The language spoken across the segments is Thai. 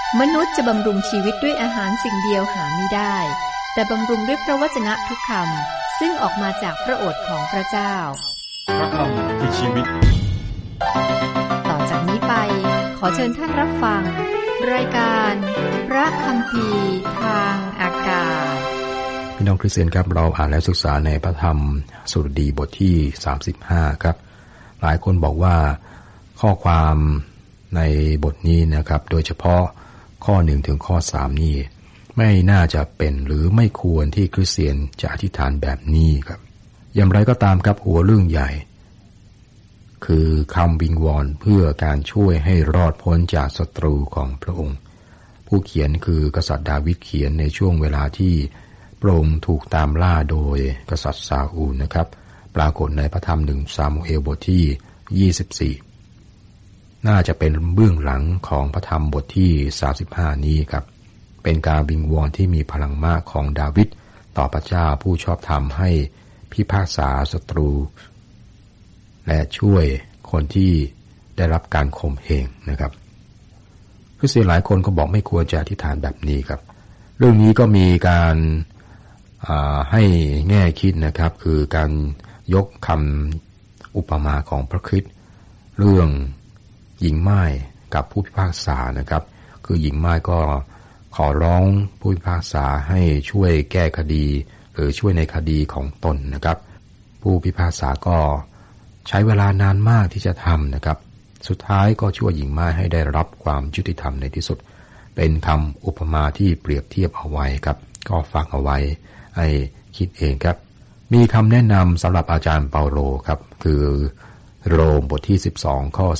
มนุษย์จะบำรุงชีวิตด้วยอาหารสิ่งเดียวหาไม่ได้แต่บำรุงด้วยพระวจนะทุกคำซึ่งออกมาจากพระโอษฐ์ของพระเจ้าพระคำคือชีวิตต่อจากนี้ไปขอเชิญท่านรับฟังรายการพระคัมภีร์ทางอากาศพี่น้องคริสเตียนครับเราอ่านและศึกษาในพระธรรมสดุดีบทที่35ครับหลายคนบอกว่าข้อความในบทนี้นะครับโดยเฉพาะข้อ1ถึงข้อ3นี่ไม่น่าจะเป็นหรือไม่ควรที่คริสเตียนจะอธิษฐานแบบนี้ครับอย่างไรก็ตามครับหัวเรื่องใหญ่คือคำวิงวอนเพื่อการช่วยให้รอดพ้นจากศัตรูของพระองค์ผู้เขียนคือกษัตริย์ดาวิดเขียนในช่วงเวลาที่พระองค์ถูกตามล่าโดยกษัตริย์ซาอูลนะครับปรากฏในพระธรรม1ซามูเอลบทที่24น่าจะเป็นเบื้องหลังของพระธรรมบทที่35นี้ครับเป็นการวิงวอนที่มีพลังมากของดาวิดต่อพระเจ้าผู้ชอบธรรมให้พิพากษาศัตรูและช่วยคนที่ได้รับการข่มเหงนะครับคริสเตียนหลายคนก็บอกไม่ควรจะอธิษฐานแบบนี้ครับเรื่องนี้ก็มีการให้แง่คิดนะครับคือการยกคำอุปมาของพระคริสต์เรื่องหญิงม่ายกับผู้พิพากษานะครับคือหญิงม่ายก็ขอร้องผู้พิพากษาให้ช่วยแก้คดีหรือช่วยในคดีของตนนะครับผู้พิพากษาก็ใช้เวลานานมากที่จะทำนะครับสุดท้ายก็ช่วยหญิงม่ายให้ได้รับความยุติธรรมในที่สุดเป็นคำอุปมาที่เปรียบเทียบเอาไว้ครับก็ฟังเอาไว้ให้คิดเองครับมีคำแนะนำสำหรับอาจารย์เปาโลครับคือโรมบทที่12ข้อ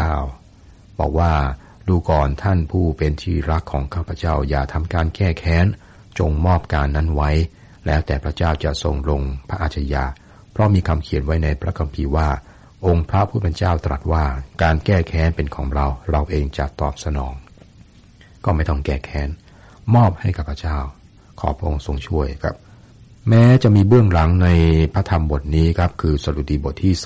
19บอกว่าดูก่อนท่านผู้เป็นที่รักของข้าพเจ้าอย่าทำการแก้แค้นจงมอบการนั้นไว้แล้วแต่พระเจ้าจะทรงลงพระอาชญาเพราะมีคำเขียนไว้ในพระคัมภีร์ว่าองค์พระผู้เป็นเจ้าตรัสว่าการแก้แค้นเป็นของเราเองจะตอบสนองก็ไม่ต้องแก้แค้นมอบให้กับพระเจ้าขอพระองค์ทรงช่วยครับแม้จะมีเบื้องหลังในพระธรรมบทนี้ครับคือสดุดีบทที่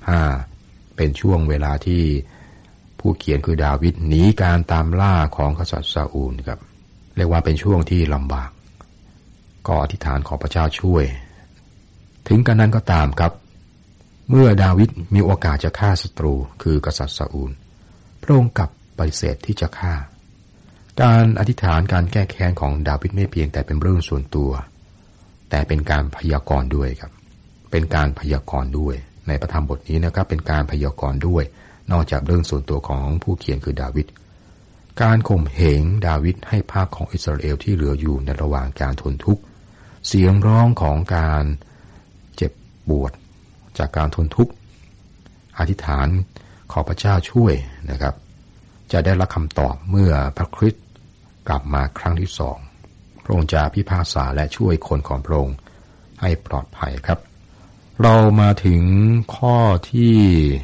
35เป็นช่วงเวลาที่ผู้เขียนคือดาวิดหนีการตามล่าของกษัตริย์ซาอูลครับเรียกว่าเป็นช่วงที่ลำบากก็อธิษฐานขอพระเจ้าช่วยถึงกันนั้นก็ตามครับเมื่อดาวิดมีโอกาสจะฆ่าศัตรูคือกษัตริย์ซาอูลพระองค์กลับปฏิเสธที่จะฆ่าการอธิษฐานการแก้แค้นของดาวิดไม่เพียงแต่เป็นเรื่องส่วนตัวแต่เป็นการพยากรณ์ด้วยครับเป็นการพยากรณ์ด้วยในพระธรรมบทนี้นะครับเป็นการพยากรณ์ด้วยนอกจากเรื่องส่วนตัวของผู้เขียนคือดาวิดการข่มเหงดาวิดให้ภาคของอิสราเอลที่เหลืออยู่ในระหว่างการทนทุกข์เสียงร้องของการเจ็บปวดจากการทนทุกข์อธิษฐานขอพระเจ้าช่วยนะครับจะได้รับคำตอบเมื่อพระคริสต์กลับมาครั้งที่สองพระองค์จะพิพากษาและช่วยคนของพระองค์ให้ปลอดภัยครับเรามาถึงข้อที่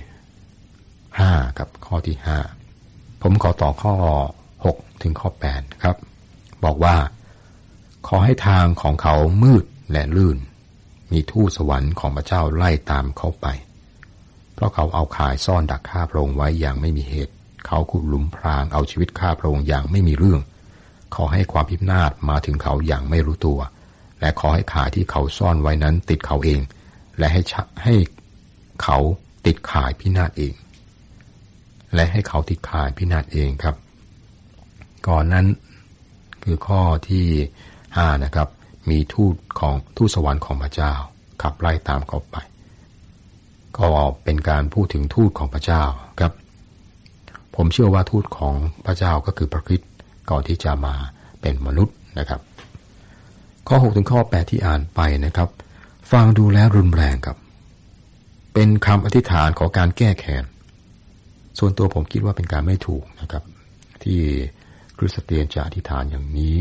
5ครับข้อที่5ผมขอต่อข้อ6ถึงข้อ8ครับบอกว่าขอให้ทางของเขามืดและลื่นมีทูตสวรรค์ของพระเจ้าไล่ตามเขาไปเพราะเขาเอาข่ายซ่อนดักฆ่าพระองค์ไว้อย่างไม่มีเหตุเขาขุดหลุมพรางเอาชีวิตฆ่าพระองค์อย่างไม่มีเรื่องขอให้ความพินาศมาถึงเขาอย่างไม่รู้ตัวและขอให้ข่ายที่เขาซ่อนไว้นั้นติดเขาเองและให้เขาติดข่ายพินาศเองและให้เขาติดข่ายพินาศเองครับก่อนนั้นคือข้อที่5นะครับมีทูตสวรรค์ของพระเจ้าขับไล่ตามเขาไปก็เป็นการพูดถึงทูตของพระเจ้าครับผมเชื่อว่าทูตของพระเจ้าก็คือพระคริสต์ก่อนที่จะมาเป็นมนุษย์นะครับข้อ6ถึงข้อ8ที่อ่านไปนะครับฟังดูแล้วรุนแรงครับเป็นคำอธิษฐานของการแก้แค้นส่วนตัวผมคิดว่าเป็นการไม่ถูกนะครับที่คริสเตียนจะอธิษฐานอย่างนี้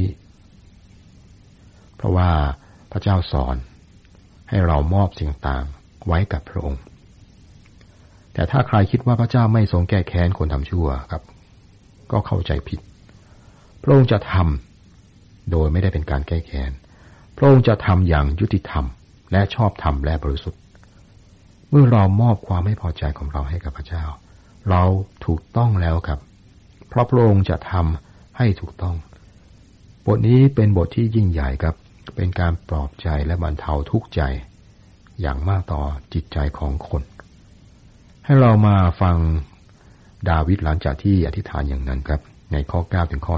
เพราะว่าพระเจ้าสอนให้เรามอบสิ่งต่างไว้กับพระองค์แต่ถ้าใครคิดว่าพระเจ้าไม่ทรงแก้แค้นคนทำชั่วครับก็เข้าใจผิดพระองค์จะทำโดยไม่ได้เป็นการแก้แค้นพระองค์จะทำอย่างยุติธรรมและชอบธรรมและบริสุทธิ์เมื่อเรามอบความไม่พอใจของเราให้กับพระเจ้าเราถูกต้องแล้วครับเพราะพระองค์จะทำให้ถูกต้องบทนี้เป็นบทที่ยิ่งใหญ่ครับเป็นการปลอบใจและบรรเทาทุกข์ใจอย่างมากต่อจิตใจของคนให้เรามาฟังดาวิดหลังจากที่อธิษฐานอย่างนั้นครับในข้อ9ถึงข้อ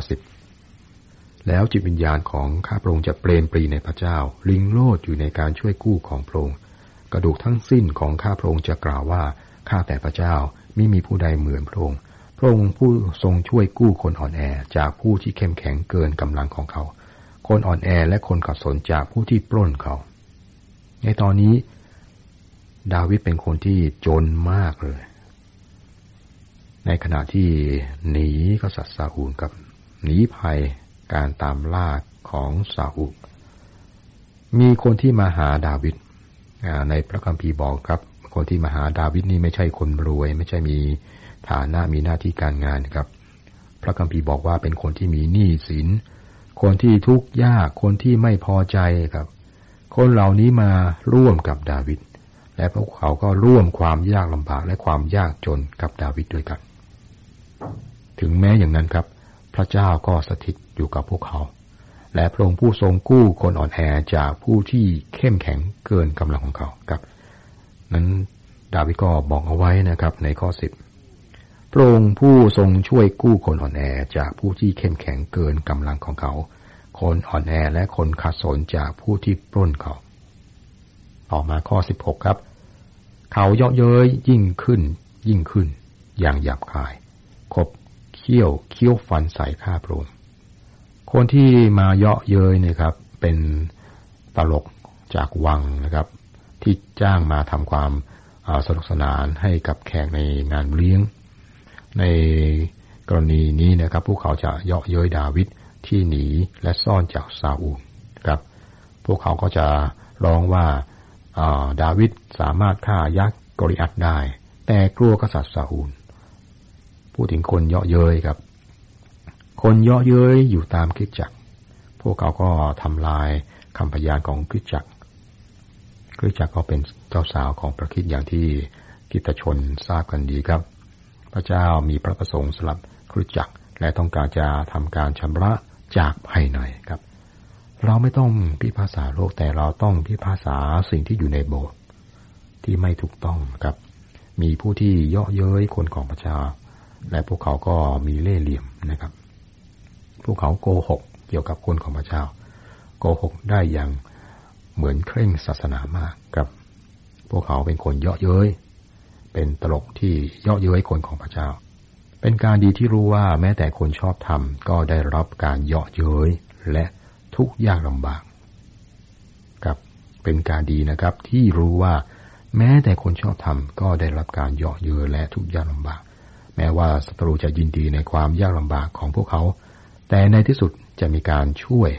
10แล้วจิตวิญญาณของข้าพระองค์จะเปรมปรีในพระเจ้าลิงโลดอยู่ในการช่วยกู้ของพระองค์กระดูกทั้งสิ้นของข้าพระองค์จะกล่าวว่าข้าแต่พระเจ้ามิมีผู้ใดเหมือนพระองค์พระองค์ผู้ทรงช่วยกู้คนอ่อนแอจากผู้ที่เข้มแข็งเกินกำลังของเขาคนอ่อนแอและคนขัดสนจากผู้ที่ปล้นเขาในตอนนี้ดาวิดเป็นคนที่จนมากเลยในขณะที่หนีกษัตริย์ซาอูลกับหนีภัยการตามล่าของซาอูลมีคนที่มาหาดาวิดในพระคัมภีร์บอกครับคนที่มาหาดาวิดนี่ไม่ใช่คนรวยไม่ใช่มีฐานะมีหน้าที่การงานครับพระคัมภีร์บอกว่าเป็นคนที่มีหนี้สินคนที่ทุกข์ยากคนที่ไม่พอใจครับคนเหล่านี้มาร่วมกับดาวิดและพวกเขาก็ร่วมความยากลำบากและความยากจนกับดาวิดด้วยกันถึงแม้อย่างนั้นครับพระเจ้าก็สถิตอยู่กับพวกเขาและพระองค์ผู้ทรงกู้คนอ่อนแอจากผู้ที่เข้มแข็งเกินกำลังของเขาครับนั้นดาวิดก็บอกเอาไว้นะครับในข้อ10พระองค์ผู้ทรงช่วยกู้คนอ่อนแอจากผู้ที่เข้มแข็งเกินกำลังของเขาคนอ่อนแอและคนขัดสนจากผู้ที่ปล้นเขาต่อมาข้อ16ครับเขาเยาะเย้ยยิ่งขึ้นอย่างหยาบคายขบเคี้ยวฟันใส่ข้าพระองค์คนที่มาเยาะเย้ยนะครับเป็นตลกจากวังนะครับที่จ้างมาทำความสนุกสนานให้กับแขกในงานเลี้ยงในกรณีนี้นะครับพวกเขาจะเยาะเย้ยดาวิดที่หนีและซ่อนจากซาอูลครับพวกเขาก็จะร้องว่าดาวิดสามารถฆ่ายักษ์กอลิอัทได้แต่กลัวกษัตริย์ซาอูลพูดถึงคนเยาะเย้ยครับคนเยาะเย้ยอยู่ตามคริสตจักรพวกเขาก็ทำลายคำพยานของคริสตจักรก็เป็นเจ้าสาวของพระคริสต์อย่างที่คริสตชนทราบกันดีครับพระเจ้ามีพระประสงค์สำหรับคริสตจักรและต้องการจะทำการชำระจากภายในครับเราไม่ต้องพิพากษาโลกแต่เราต้องพิพากษาสิ่งที่อยู่ในโบสถ์ที่ไม่ถูกต้องครับมีผู้ที่เยาะเย้ยคนของพระเจ้าและพวกเขาก็มีเล่ห์เหลี่ยมนะครับพวกเขาโกหกเกี่ยวกับคนของพระเจ้าโกหกได้อย่างเหมือนเคร่งศาสนามากครับพวกเขาเป็นคนเยาะเย้ยเป็นตลกที่เยาะเย้ยคนของพระเจ้าเป็นการดีที่รู้ว่าแม้แต่คนชอบธรรมก็ได้รับการเยาะเย้ยและทุกข์ยากลำบากครับเป็นการดีนะครับที่รู้ว่าแม้แต่คนชอบธรรมก็ได้รับการเยาะเย้ยและทุกข์ยากลำบากแม้ว่าศัตรูจะยินดีในความยากลำบากของพวกเขาแต่ในที่สุดจะมีการช่วย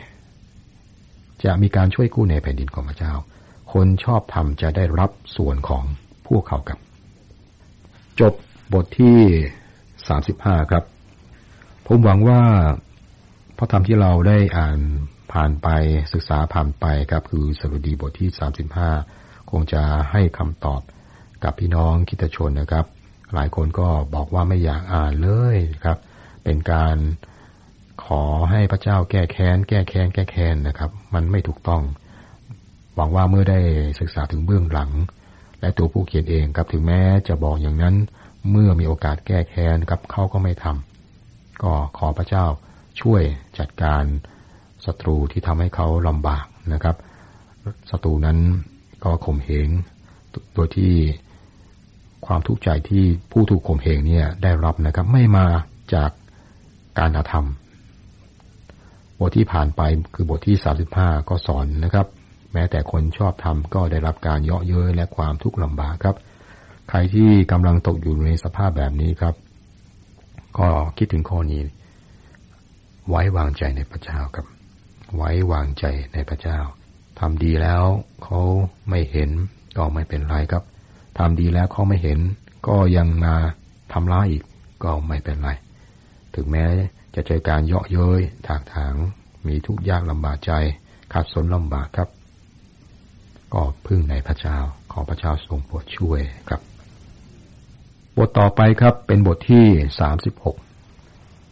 กู้ในแผ่นดินของพระเจ้าคนชอบธรรมจะได้รับส่วนของพวกเขาครับจบบทที่35ครับผมหวังว่าพระธรรมที่เราได้อ่านผ่านไปศึกษาผ่านไปครับคือสดุดีบทที่35คงจะให้คำตอบกับพี่น้องคริสตชนนะครับหลายคนก็บอกว่าไม่อยากอ่านเลยครับเป็นการขอให้พระเจ้าแก้แค้นนะครับมันไม่ถูกต้องหวังว่าเมื่อได้ศึกษาถึงเบื้องหลังและตัวผู้เขียนเองครับถึงแม้จะบอกอย่างนั้นเมื่อมีโอกาสแก้แค้นครับเขาก็ไม่ทำก็ขอพระเจ้าช่วยจัดการศัตรูที่ทำให้เขาลำบากนะครับศัตรูนั้นก็ข่มเหงโดยที่ความทุกข์ใจที่ผู้ถูกข่มเหงเนี่ยได้รับนะครับไม่มาจากการอาธรรมบทที่ผ่านไปคือบทที่35ก็สอนนะครับแม้แต่คนชอบธรรมก็ได้รับการเยาะเย้ยและความทุกข์ลำบากครับใครที่กำลังตกอยู่ในสภาพแบบนี้ครับก็คิดถึงข้อนี้ไว้วางใจในพระเจ้าครับไว้วางใจในพระเจ้าทำดีแล้วเขาไม่เห็นก็ไม่เป็นไรครับทำดีแล้วเขาไม่เห็นก็ยังมาทำร้ายอีกก็ไม่เป็นไรถึงแม้จะเจอการเยาะเย้ยถากถางมีทุกข์ยากลำบากใจขัดสนลำบากครับก็พึ่งในพระเจ้าขอพระเจ้าทรงโปรดช่วยครับบทต่อไปครับเป็นบทที่36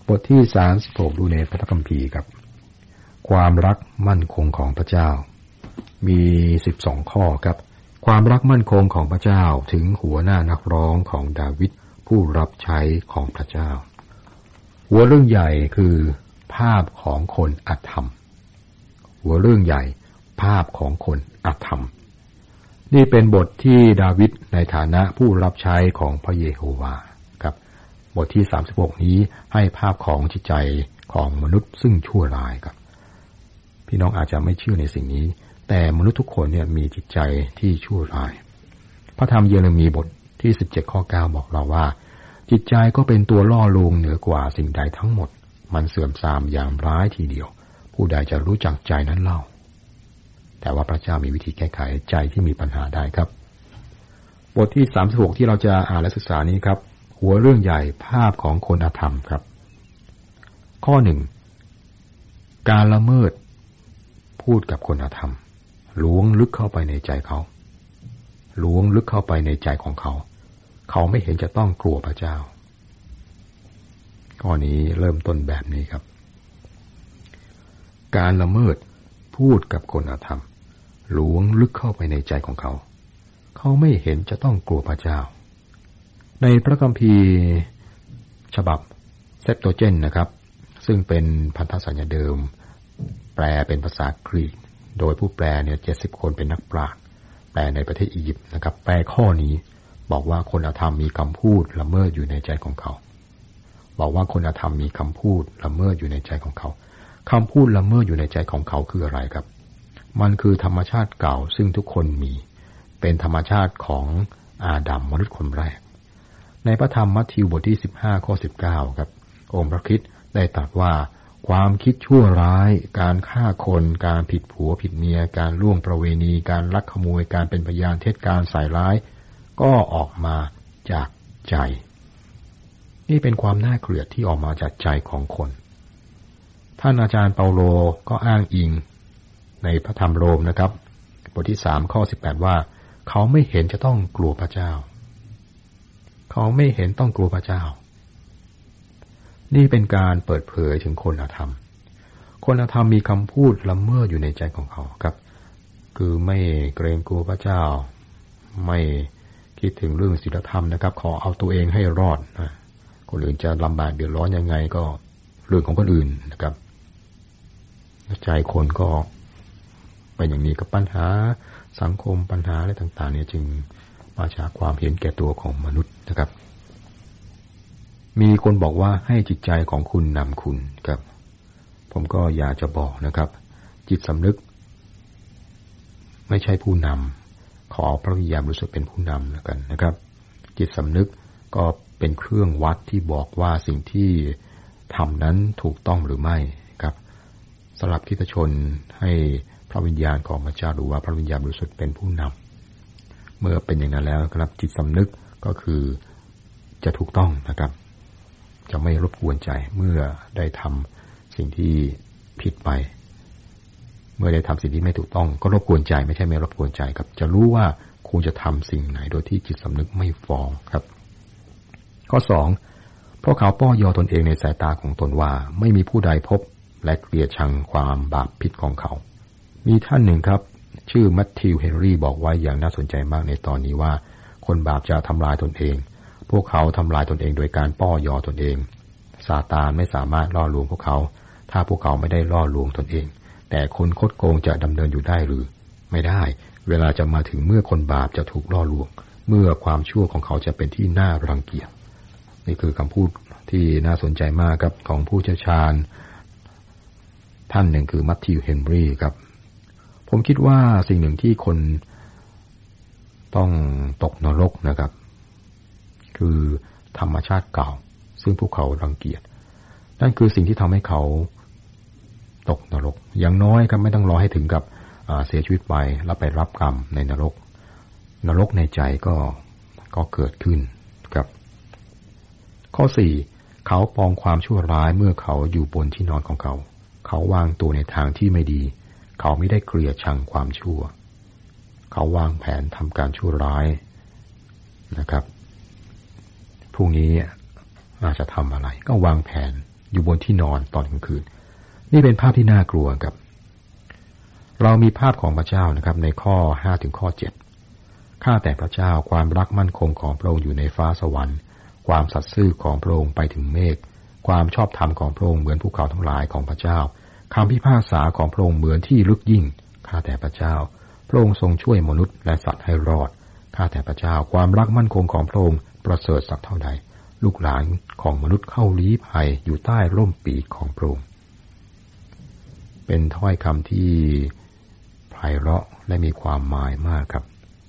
บทที่36ดูในพระคัมภีร์ครับความรักมั่นคงของพระเจ้ามี12ข้อครับความรักมั่นคงของพระเจ้าถึงหัวหน้านักร้องของดาวิดผู้รับใช้ของพระเจ้าหัวเรื่องใหญ่คือภาพของคนอธรรมหัวเรื่องใหญ่ภาพของคนอธรรมนี่เป็นบทที่ดาวิดในฐานะผู้รับใช้ของพระเยโฮวาห์ครับบทที่36นี้ให้ภาพของจิตใจของมนุษย์ซึ่งชั่วร้ายครับพี่น้องอาจจะไม่เชื่อในสิ่งนี้แต่มนุษย์ทุกคนเนี่ยมีจิตใจที่ชั่วร้ายพระธรรมเยเรมีบทที่17ข้อ9บอกเราว่าจิตใจก็เป็นตัวล่อลวงเหนือกว่าสิ่งใดทั้งหมดมันเสื่อมทรามอย่างร้ายทีเดียวผู้ใดจะรู้จักใจนั้นเล่าแต่ว่าพระเจ้ามีวิธีแก้ไขใจที่มีปัญหาได้ครับบทที่36ที่เราจะอ่านและศึกษานี้ครับหัวเรื่องใหญ่ภาพของคนอธรรมครับข้อ1การละเมิดพูดกับคนอธรรมล้วงลึกเข้าไปในใจเขาล้วงลึกเข้าไปในใจของเขาเขาไม่เห็นจะต้องกลัวพระเจ้าข้อนี้เริ่มต้นแบบนี้ครับการละเมิดพูดกับคนอธรรมล้วงลึกเข้าไปในใจของเขาเขาไม่เห็นจะต้องกลัวพระเจ้าในพระคัมภีร์ฉบับเซปโตเจนนะครับซึ่งเป็นพันธสัญญาเดิมแปลเป็นภาษากรีกโดยผู้แปลเนี่ย70คนเป็นนักปราชญ์แปลในประเทศอียิปต์นะครับแปลข้อนี้บอกว่าคนอธรรมมีคำพูดละเมิดอยู่ในใจของเขาบอกว่าคนอธรรมมีคำพูดละเมิดอยู่ในใจของเขาคำพูดละเมิดอยู่ในใจของเขาคืออะไรครับมันคือธรรมชาติเก่าซึ่งทุกคนมีเป็นธรรมชาติของอาดัมมนุษย์คนแรกในพระธรรมมัทธิวบทที่15ข้อ19ครับองค์พระคริสต์ได้ตรัสว่าความคิดชั่วร้ายการฆ่าคนการผิดผัวผิดเมียการล่วงประเวณีการลักขโมยการเป็นพยานเท็จการใส่ร้ายก็ออกมาจากใจนี่เป็นความน่าเกลียดที่ออกมาจากใจของคนท่านอาจารย์เปาโลก็อ้างอิงในพระธรรมโรมนะครับบทที่3ข้อ18ว่าเขาไม่เห็นจะต้องกลัวพระเจ้าเขาไม่เห็นต้องกลัวพระเจ้านี่เป็นการเปิดเผยถึงคนอธรรมคนอธรรมมีคำพูดละเมิดอยู่ในใจของเขาครับคือไม่เกรงกลัวพระเจ้าไม่คิดถึงเรื่องศีลธรรมนะครับขอเอาตัวเองให้รอดนะคนอื่นจะลำบากเดือดร้อนยังไงก็เรื่องของคนอื่นนะครับใจคนก็เป็นอย่างนี้กับปัญหาสังคมปัญหาอะไรต่างๆเนี่ยจึงมาจากความเห็นแก่ตัวของมนุษย์นะครับมีคนบอกว่าให้จิตใจของคุณนำคุณครับผมก็อยากจะบอกนะครับจิตสำนึกไม่ใช่ผู้นำขอพระวิญญาณบริสุทธิ์เป็นผู้นำแล้วกันนะครับจิตสำนึกก็เป็นเครื่องวัดที่บอกว่าสิ่งที่ทำนั้นถูกต้องหรือไม่ครับสำหรับคริสตชนให้พระวิญญาณของพระเจ้าหรือว่าพระวิญญาณบริสุทธิ์เป็นผู้นำเมื่อเป็นอย่างนั้นแล้วครับจิตสำนึกก็คือจะถูกต้องนะครับจะไม่รบกวนใจเมื่อได้ทำสิ่งที่ผิดไปเมื่อได้ทำสิ่งที่ไม่ถูกต้องก็รบกวนใจไม่ใช่ไม่รบกวนใจครับจะรู้ว่าควรจะทำสิ่งไหนโดยที่จิตสำนึกไม่ฟ้องครับข้อ2เพราะเขาป้อยอตนเองในสายตาของตนว่าไม่มีผู้ใดพบและเกลียดชังความบาปผิดของเขามีท่านหนึ่งครับชื่อมัทธิวเฮนรี่บอกไว้อย่างน่าสนใจมากในตอนนี้ว่าคนบาปจะทำลายตนเองพวกเขาทำลายตนเองโดยการป้อยอตนเองซาตานไม่สามารถล่อลวงพวกเขาถ้าพวกเขาไม่ได้ล่อลวงตนเองแต่คนคดโกงจะดำเนินอยู่ได้หรือไม่ได้เวลาจะมาถึงเมื่อคนบาปจะถูกล่อลวงเมื่อความชั่วของเขาจะเป็นที่น่ารังเกียจนี่คือคำพูดที่น่าสนใจมากครับของผู้เชี่ยวชาญท่านหนึ่งคือมัทธิวเฮนรี่ครับผมคิดว่าสิ่งหนึ่งที่คนต้องตกนรกนะครับคือธรรมชาติเก่าซึ่งพวกเขารังเกียจนั่นคือสิ่งที่ทำให้เขาตกนรกอย่างน้อยครับไม่ต้องรอให้ถึงกับเสียชีวิตไปแล้วไปรับกรรมในนรกในใจก็เกิดขึ้นครับข้อ4เขาปองความชั่วร้ายเมื่อเขาอยู่บนที่นอนของเขาเขาวางตัวในทางที่ไม่ดีเขาไม่ได้เกลียดชังความชั่วเขาวางแผนทำการชั่วร้ายนะครับพรุ่งนี้อาจจะทำอะไรก็วางแผนอยู่บนที่นอนตอนกลางคืนนี่เป็นภาพที่น่ากลัวครับเรามีภาพของพระเจ้านะครับในข้อ5ถึงข้อ7ข้าแต่พระเจ้าความรักมั่นคงของพระองค์อยู่ในฟ้าสวรรค์ความสัตย์ซื่อของพระองค์ไปถึงเมฆความชอบธรรมของพระองค์เหมือนภูเขาทั้งหลายของพระเจ้าคำพิพากษาของพระองค์เหมือนที่ลึกยิ่งข้าแต่พระเจ้าพระองค์ทรงช่วยมนุษย์และสัตว์ให้รอดข้าแต่พระเจ้าความรักมั่นคงของพระองค์ประเสริฐสักเท่าใดลูกหลานของมนุษย์เข้าลี้ภัยอยู่ใต้ร่มปีกของพระองค์เป็นถ้อยคำที่ไพเราะและมีความหมายมากครับ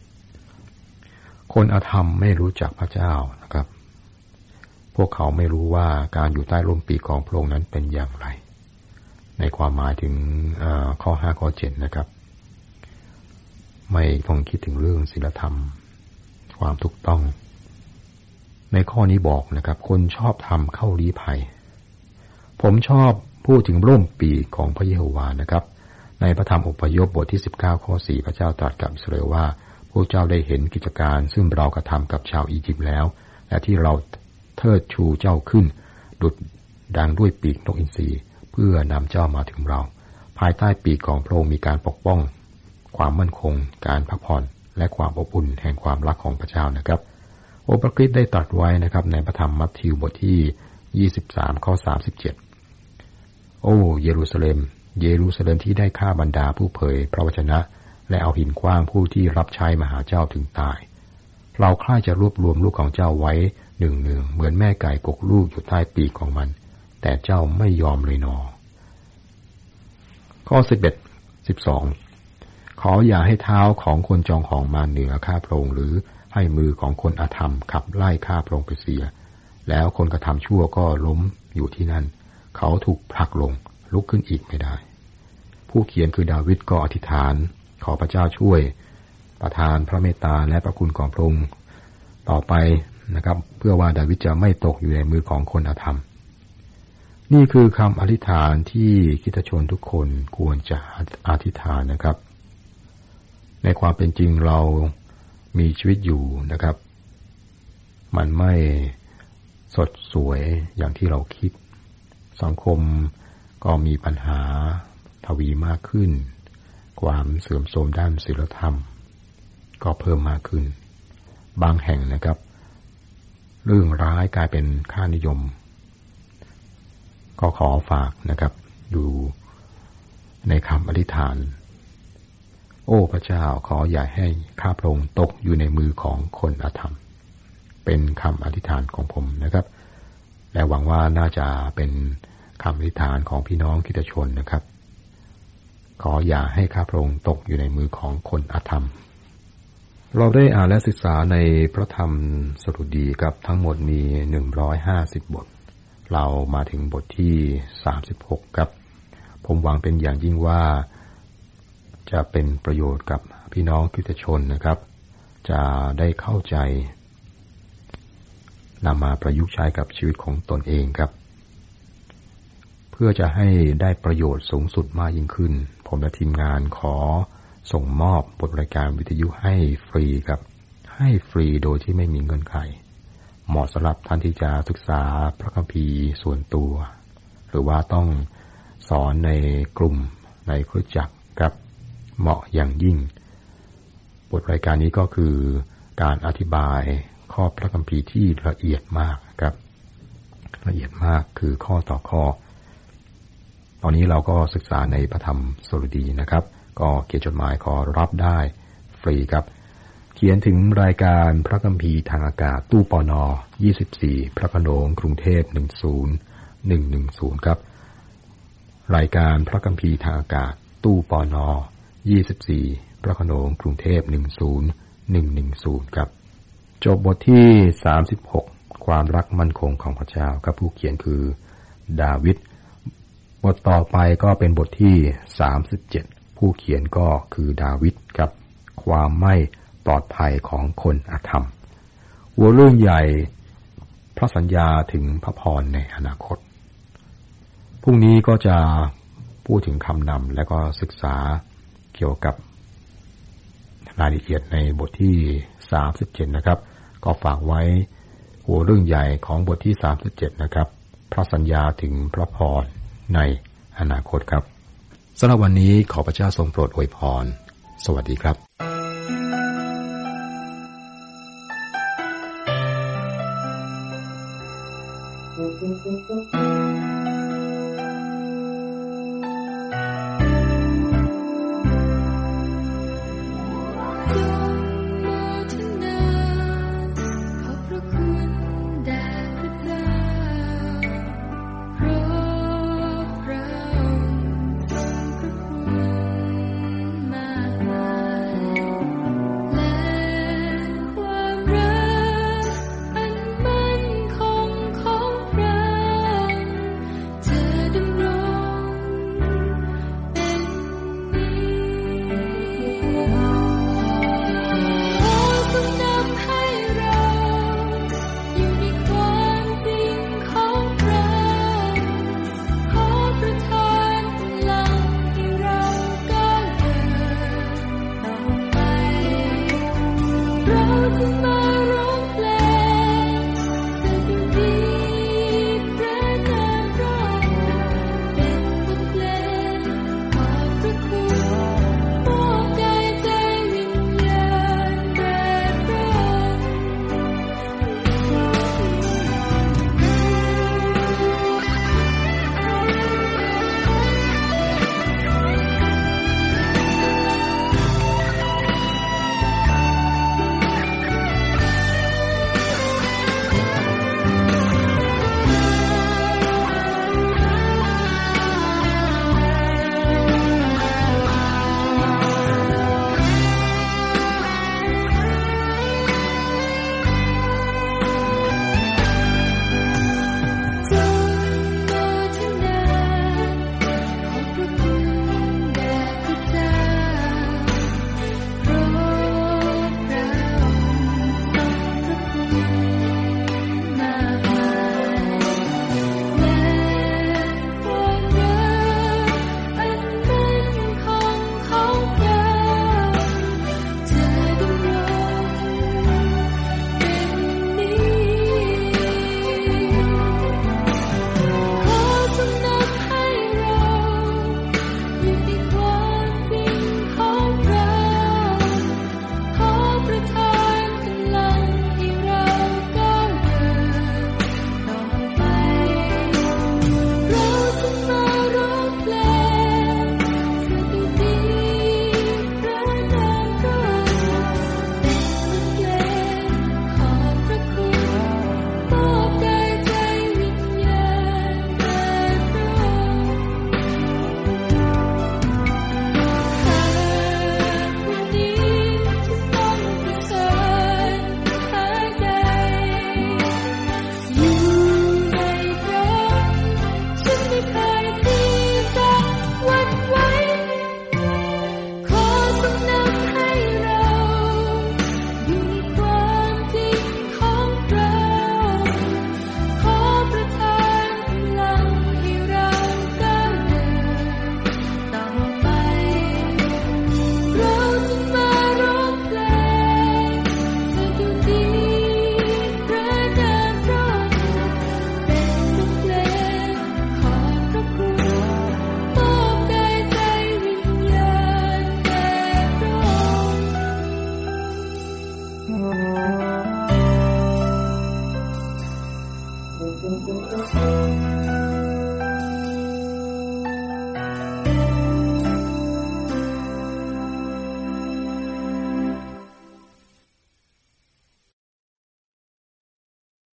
คนอธรรมไม่รู้จักพระเจ้านะครับพวกเขาไม่รู้ว่าการอยู่ใต้ร่มปีกของพระองค์นั้นเป็นอย่างไรในความหมายถึงข้อ5ข้อ7นะครับไม่ต้องคิดถึงเรื่องศีลธรรมความถูกต้องในข้อนี้บอกนะครับคนชอบธรรมเข้าลี้ภัยผมชอบพูดถึงร่มปีกของพระเยโฮวานะครับในพระธรรมอพยพบทที่19ข้อ4พระเจ้าตรัสกับอิสราเอลว่าพวกเจ้าได้เห็นกิจการซึ่งเรากระทำกับชาวอียิปต์แล้วและที่เราเทิดชูเจ้าขึ้นดุจดังด้วยปีกนกอินทรีเพื่อนำเจ้ามาถึงเราภายใต้ปีกของพระองค์มีการปกป้องความมั่นคงการพักผ่อนและความอบอุ่นแห่งความรักของพระเจ้านะครับองค์พระคริสต์ได้ตรัสไว้นะครับในพระธรรมมัทธิวบทที่23ข้อ37โอ้เยรูซาเล็มเยรูซาเล็มที่ได้ฆ่าบรรดาผู้เผยพระวจนะและเอาหินขว้างผู้ที่รับใช้มาหาเจ้าถึงตายเราคล้ายจะรวบรวมลูกของเจ้าไว้หนึ่งเหมือนแม่ไก่กกลูกอยู่ใต้ปีกของมันแต่เจ้าไม่ยอมเลยหนอข้อ11-12ขออย่าให้เท้าของคนจองหองมาเหนือข้าพระองค์หรือให้มือของคนอธรรมขับไล่ข้าพระองค์ไปเสียแล้วคนกระทำชั่วก็ล้มอยู่ที่นั่นเขาถูกผลักลงลุกขึ้นอีกไม่ได้ผู้เขียนคือดาวิดก็อธิษฐานขอพระเจ้าช่วยประทานพระเมตตาและพระคุณของพระองค์ต่อไปนะครับเพื่อว่าดาวิดจะไม่ตกอยู่ในมือของคนอธรรมนี่คือคำอธิษฐานที่คริสตชนทุกคนควรจะอธิษฐานนะครับในความเป็นจริงเรามีชีวิตอยู่นะครับมันไม่สดสวยอย่างที่เราคิดสังคมก็มีปัญหาทวีมากขึ้นความเสื่อมโทรมด้านศีลธรรมก็เพิ่มมากขึ้นบางแห่งนะครับเรื่องร้ายกลายเป็นค่านิยมก็ขอฝากนะครับอยู่ในคำอธิษฐานโอ้พระเจ้าขออย่าให้ข้าพระองค์ตกอยู่ในมือของคนอธรรมเป็นคำอธิษฐานของผมนะครับและหวังว่าน่าจะเป็นคำอธิษฐานของพี่น้องคริสตชนนะครับขออย่าให้ข้าพระองค์ตกอยู่ในมือของคนอธรรมเราได้อ่านและศึกษาในพระธรรมสดุดีครับทั้งหมดมี150บทเรามาถึงบทที่36ครับผมหวังเป็นอย่างยิ่งว่าจะเป็นประโยชน์กับพี่น้องคริสตชนนะครับจะได้เข้าใจนำมาประยุกต์ใช้กับชีวิตของตนเองครับเพื่อจะให้ได้ประโยชน์สูงสุดมากยิ่งขึ้นผมและทีมงานขอส่งมอบบทรายการวิทยุให้ฟรีครับให้ฟรีโดยที่ไม่มีเงื่อนไขเหมาะสำหรับท่านที่จะศึกษาพระคัมภีร์ส่วนตัวหรือว่าต้องสอนในกลุ่มในคริสตจักรครับเหมาะอย่างยิ่งบทรายการนี้ก็คือการอธิบายข้อพระคัมภีร์ที่ละเอียดมากครับละเอียดมากคือข้อต่อข้อตอนนี้เราก็ศึกษาในพระธรรมสดุดีนะครับก็เขียนจดหมายขอรับได้ฟรีครับเขียนถึงรายการพระคัมภีร์ทางอากาศตู้ปน24พระโขนงกรุงเทพ10110ครับรายการพระคัมภีร์ทางอากาศตู้ปน24พระโขนงกรุงเทพ10110ครับจบบทที่36ความรักมั่นคงของพระเจ้าครับผู้เขียนคือดาวิดบทต่อไปก็เป็นบทที่37ผู้เขียนก็คือดาวิดครับความไม่ปลอดภัยของคนอธรรมหัวเรื่องใหญ่พระสัญญาถึงพระพรในอนาคตพรุ่งนี้ก็จะพูดถึงคำนำและก็ศึกษาเกี่ยวกับรายละเอียดในบทที่37นะครับก็ฝากไว้หัวเรื่องใหญ่ของบทที่37นะครับพระสัญญาถึงพระพรในอนาคตครับสำหรับวันนี้ขอพระเจ้าทรงโปรดอวยพรสวัสดีครับ